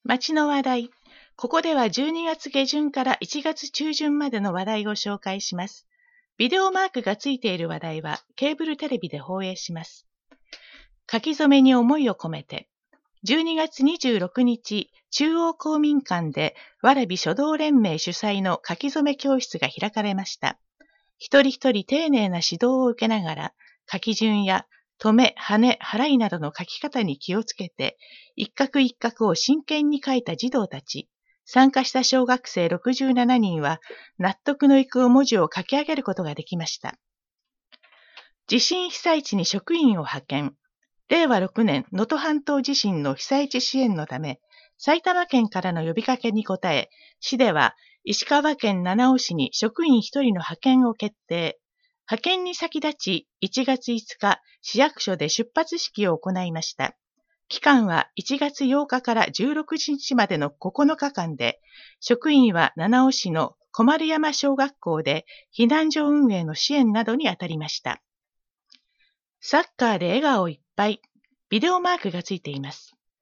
街の話題。ここでは12月下旬から1月中旬までの話題を紹介します。ビデオマークがついている話題はケーブルテレビで放映します。書き初めに思いを込めて。12月26日、中央公民館で蕨書道連盟主催の書き初め教室が開かれました。一人一人丁寧な指導を受けながら、書き順や止め、はね、払いなどの書き方に気をつけて、一画一画を真剣に書いた児童たち、参加した小学生67人は、納得のいく文字を書き上げることができました。地震被災地に職員を派遣。令和6年能登半島地震の被災地支援のため、埼玉県からの呼びかけに応え、市では石川県七尾市に職員1人の派遣を決定。派遣に先立ち、1月5日、市役所で出発式を行いました。期間は1月8日から16日までの9日間で、職員は七尾市の小丸山小学校で避難所運営の支援などに当たりました。サッカーで笑顔いっぱい。ビデオマークがついています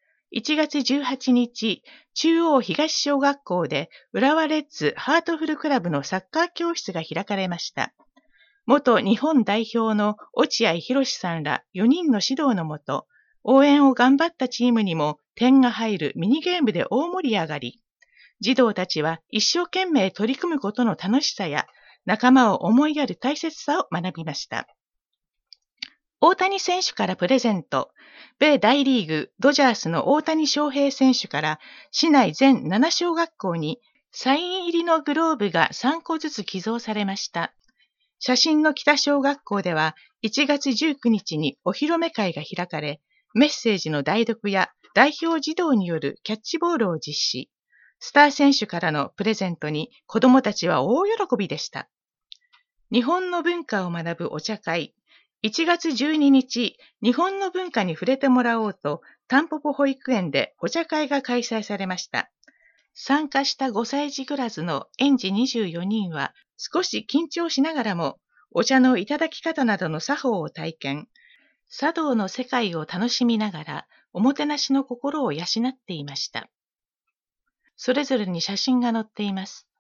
。1月18日、中央東小学校で浦和レッズハートフルクラブのサッカー教室が開かれました。元日本代表の落合博さんら4人の指導のもと、応援を頑張ったチームにも点が入るミニゲームで大盛り上がり、児童たちは一生懸命取り組むことの楽しさや仲間を思いやる大切さを学びました。大谷選手からプレゼント。米大リーグドジャースの大谷翔平選手から市内全7小学校にサイン入りのグローブが3個ずつ寄贈されました。写真の北小学校では1月19日にお披露目会が開かれ、メッセージの代読や代表児童によるキャッチボールを実施。スター選手からのプレゼントに子どもたちは大喜びでした。日本の文化を学ぶお茶会。1月12日、日本の文化に触れてもらおうと、タンポポ保育園でお茶会が開催されました。参加した5歳児クラスの園児24人は、少し緊張しながらも、お茶のいただき方などの作法を体験、茶道の世界を楽しみながら、おもてなしの心を養っていました。それぞれに写真が載っています。